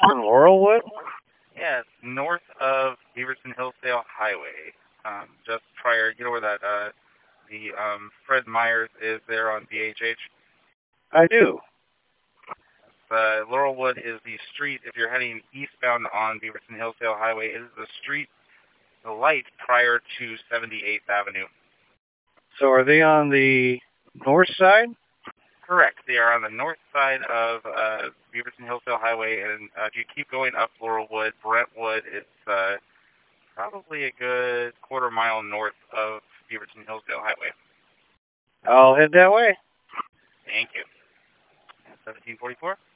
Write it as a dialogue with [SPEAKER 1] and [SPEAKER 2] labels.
[SPEAKER 1] On Laurelwood?
[SPEAKER 2] Yeah, it's north of Beaverton Hillsdale Highway. Just prior, you know where that the Fred Meyers is there on BHH.
[SPEAKER 1] I do.
[SPEAKER 2] Laurelwood is the street. If you're heading eastbound on Beaverton Hillsdale Highway, it is the street, the light prior to 78th Avenue.
[SPEAKER 1] So are they on the north side?
[SPEAKER 2] Correct. They are on the north side of Beaverton Hillsdale Highway, and if you keep going up Laurelwood, Brentwood, it's probably a good quarter-mile north of Beaverton Hillsdale Highway.
[SPEAKER 1] I'll head that way.
[SPEAKER 2] Thank you. 1744?